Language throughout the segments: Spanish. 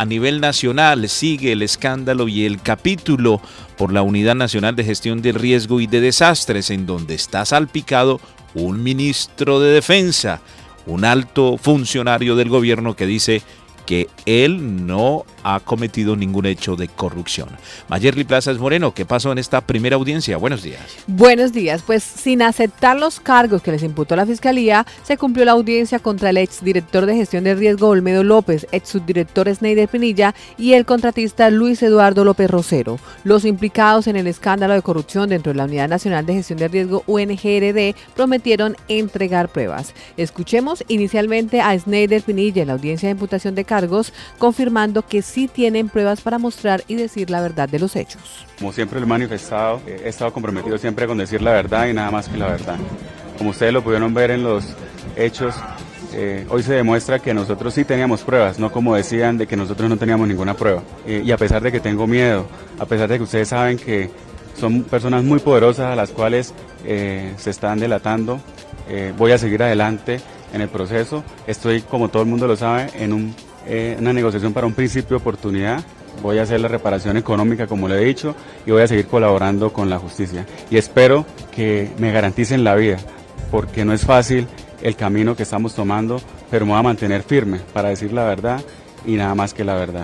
A nivel nacional sigue el escándalo y el capítulo por la Unidad Nacional de Gestión del Riesgo y de Desastres, en donde está salpicado un ministro de Defensa, un alto funcionario del gobierno que dice que él no ha cometido ningún hecho de corrupción. Mayerly Plazas Moreno, ¿qué pasó en esta primera audiencia? Buenos días. Buenos días. Pues sin aceptar los cargos que les imputó la Fiscalía, se cumplió la audiencia contra el exdirector de gestión de riesgo Olmedo López, ex subdirector Sneider Pinilla y el contratista Luis Eduardo López Rosero. Los implicados en el escándalo de corrupción dentro de la Unidad Nacional de Gestión de Riesgo UNGRD prometieron entregar pruebas. Escuchemos inicialmente a Sneider Pinilla en la audiencia de imputación de cargos, confirmando que sí tienen pruebas para mostrar y decir la verdad de los hechos. Como siempre lo he manifestado, he estado comprometido siempre con decir la verdad y nada más que la verdad. Como ustedes lo pudieron ver en los hechos, hoy se demuestra que nosotros sí teníamos pruebas, no como decían de que nosotros no teníamos ninguna prueba. Y a pesar de que tengo miedo, a pesar de que ustedes saben que son personas muy poderosas a las cuales se están delatando, voy a seguir adelante en el proceso. Estoy, como todo el mundo lo sabe, en una negociación para un principio de oportunidad. Voy a hacer la reparación económica, como le he dicho, y voy a seguir colaborando con la justicia. Y espero que me garanticen la vida, porque no es fácil el camino que estamos tomando, pero me voy a mantener firme para decir la verdad y nada más que la verdad.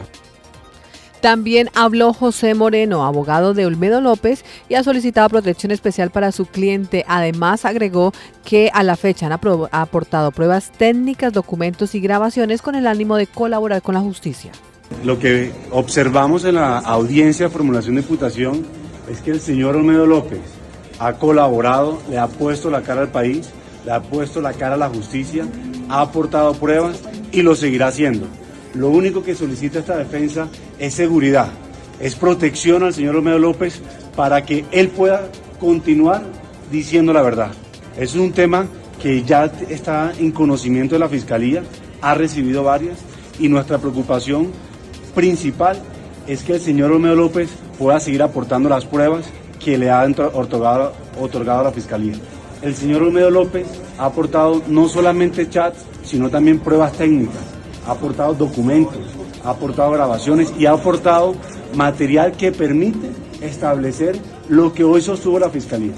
También habló José Moreno, abogado de Olmedo López, y ha solicitado protección especial para su cliente. Además, agregó que a la fecha han aportado pruebas técnicas, documentos y grabaciones con el ánimo de colaborar con la justicia. Lo que observamos en la audiencia de formulación de imputación es que el señor Olmedo López ha colaborado, le ha puesto la cara al país, le ha puesto la cara a la justicia, ha aportado pruebas y lo seguirá haciendo. Lo único que solicita esta defensa es seguridad, es protección al señor Olmedo López para que él pueda continuar diciendo la verdad. Es un tema que ya está en conocimiento de la Fiscalía, ha recibido varias, y nuestra preocupación principal es que el señor Olmedo López pueda seguir aportando las pruebas que le ha otorgado a la Fiscalía. El señor Olmedo López ha aportado no solamente chats, sino también pruebas técnicas. Ha aportado documentos, ha aportado grabaciones y ha aportado material que permite establecer lo que hoy sostuvo la Fiscalía.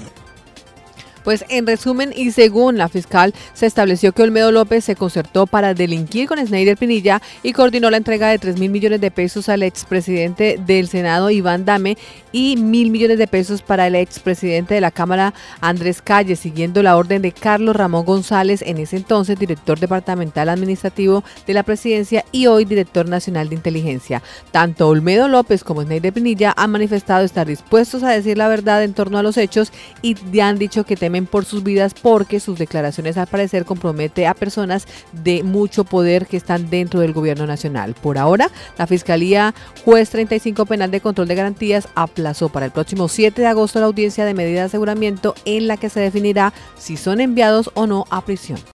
Pues en resumen y según la fiscal, se estableció que Olmedo López se concertó para delinquir con Sneider Pinilla y coordinó la entrega de 3.000 millones de pesos al expresidente del Senado, Iván Dame, y 1.000 millones de pesos para el expresidente de la Cámara, Andrés Calle, siguiendo la orden de Carlos Ramón González, en ese entonces director departamental administrativo de la presidencia y hoy director nacional de inteligencia. Tanto Olmedo López como Sneider Pinilla han manifestado estar dispuestos a decir la verdad en torno a los hechos y han dicho que temen por sus vidas porque sus declaraciones al parecer compromete a personas de mucho poder que están dentro del gobierno nacional. Por ahora, la Fiscalía Juez 35 Penal de Control de Garantías aplazó para el próximo 7 de agosto la audiencia de medida de aseguramiento en la que se definirá si son enviados o no a prisión.